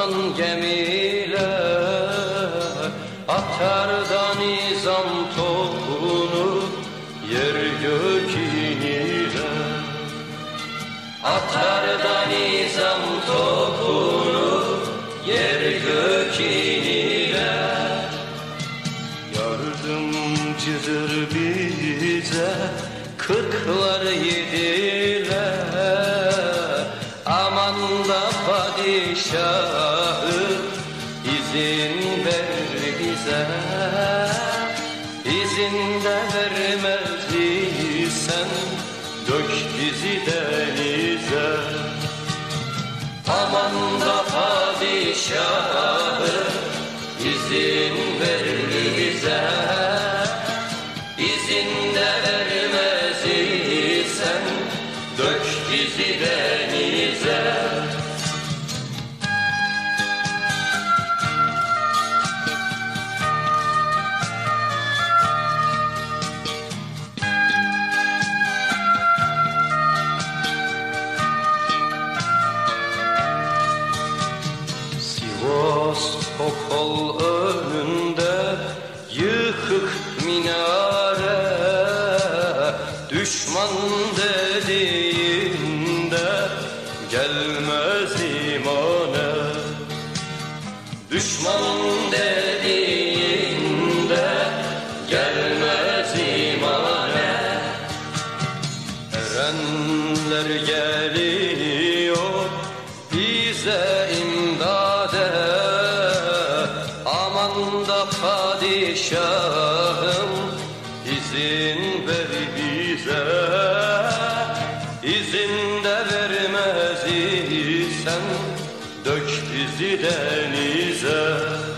Aman gemiler atar da nizam topunu yer gök iniler. Atar da nizam topunu yer gök iniler. Yardımcıdır bize kırklar yediler. Aman da padişahı izin ver bize. İzin de vermez isen dök bizi denize. Aman da padişahı izin ver bize. İzin de vermez isen dök bizi denize. Topal önünde yıkık minare, düşman dediğinde gelmez imane. Düşman dediğinde gelmez imane. Erenler geliyor bize imdade. Aman da padişahım izin ver bize. İzin de vermez isen dök bizi denize.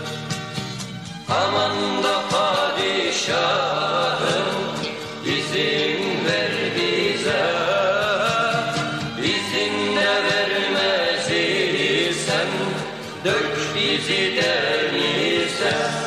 Aman da padişahım izin ver bize. İzin de vermez isen dök bizi denize.